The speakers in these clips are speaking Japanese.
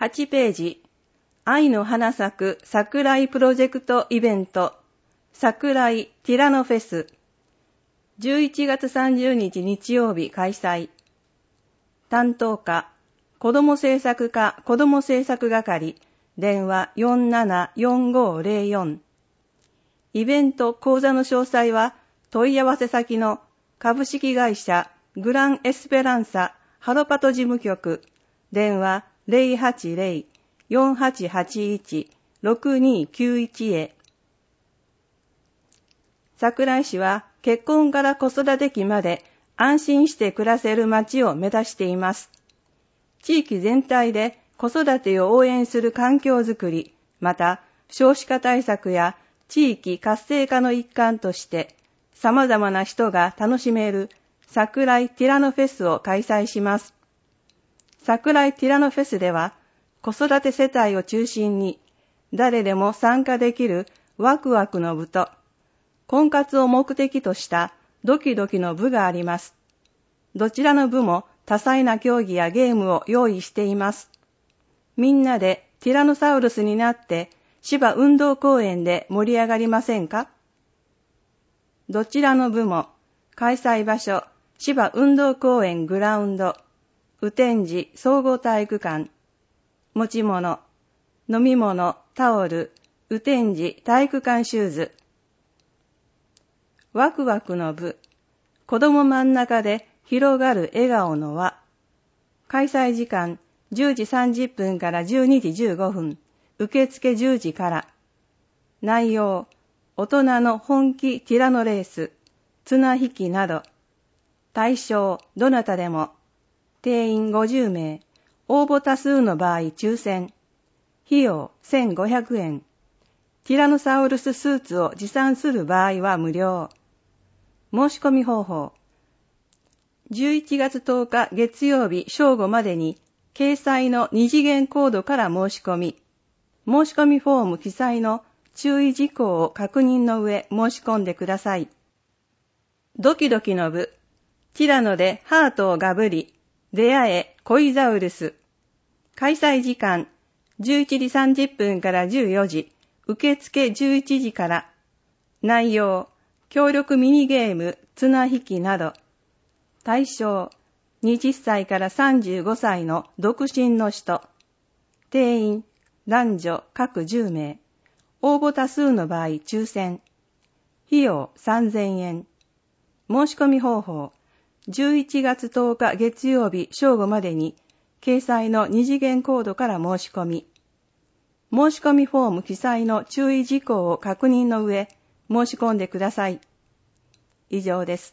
8ページ、愛の花咲く桜井プロジェクトイベント、桜井ティラノフェス、11月30日日曜日開催。担当課、子ども政策課子ども政策係、電話 474504。イベント講座の詳細は、問い合わせ先の株式会社グランエスペランサハロパト事務局、電話 080-4881-6291 へ。桜井市は結婚から子育て期まで安心して暮らせる街を目指しています。地域全体で子育てを応援する環境づくり、また少子化対策や地域活性化の一環として様々な人が楽しめる桜井ティラノフェスを開催します。桜井ティラノフェスでは子育て世帯を中心に誰でも参加できるワクワクの部と婚活を目的としたドキドキの部があります。どちらの部も多彩な競技やゲームを用意しています。みんなでティラノサウルスになって芝運動公園で盛り上がりませんか？どちらの部も開催場所芝運動公園グラウンド、雨天時総合体育館、持ち物、飲み物、タオル、雨天時体育館シューズ。ワクワクの部、子供真ん中で広がる笑顔の輪。開催時間10時30分から12時15分、受付10時から。内容、大人の本気ティラノレース、綱引きなど。対象、どなたでも。定員50名、応募多数の場合抽選。費用1500円。ティラノサウルススーツを持参する場合は無料。申し込み方法。11月10日月曜日正午までに掲載の2次元コードから申し込み、申し込みフォーム記載の注意事項を確認の上申し込んでください。ドキドキの部、ティラノでハートをガブリ、出会え恋ザウルス。開催時間11時30分から14時、受付11時から。内容、協力ミニゲーム、綱引きなど。対象、20歳から35歳の独身の人。定員、男女各10名。応募多数の場合抽選。費用3000円。申し込み方法。11月10日月曜日正午までに掲載の2次元コードから申し込み。申し込みフォーム記載の注意事項を確認の上申し込んでください。以上です。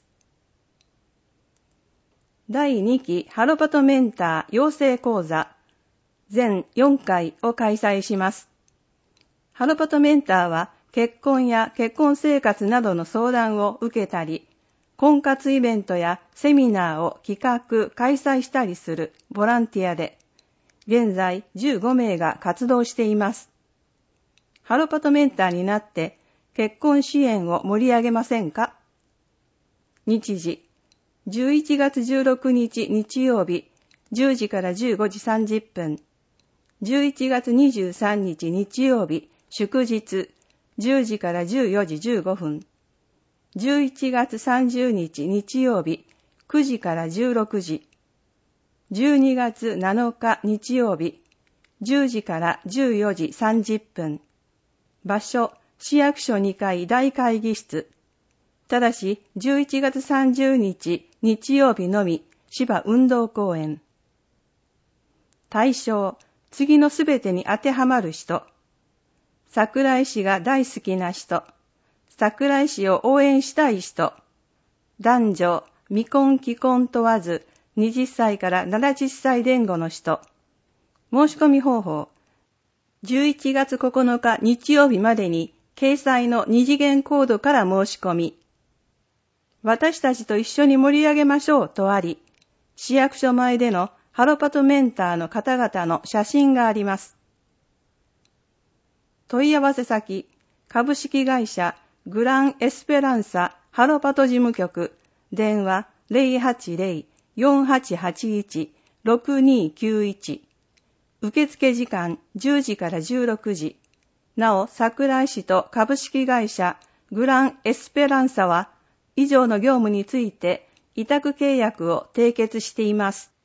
第2期ハロパトメンター養成講座全4回を開催します。ハロパトメンターは結婚や結婚生活などの相談を受けたり、婚活イベントやセミナーを企画・開催したりするボランティアで、現在15名が活動しています。ハロパトメンターになって結婚支援を盛り上げませんか？日時、11月16日日曜日、10時から15時30分。11月23日日曜日、祝日、10時から14時15分。11月30日日曜日、9時から16時。12月7日日曜日、10時から14時30分。場所、市役所2階大会議室。ただし、11月30日日曜日のみ、芝運動公園。対象、次のすべてに当てはまる人。桜井市が大好きな人。桜井市を応援したい人。男女、未婚既婚問わず、20歳から70歳前後の人。申し込み方法。11月9日日曜日までに、掲載の2次元コードから申し込み。私たちと一緒に盛り上げましょうとあり、市役所前でのハロパトメンターの方々の写真があります。問い合わせ先、株式会社グランエスペランサハロパト事務局、電話 080-4881-6291。 受付時間10時から16時。なお、桜井市と株式会社グランエスペランサは以上の業務について委託契約を締結しています。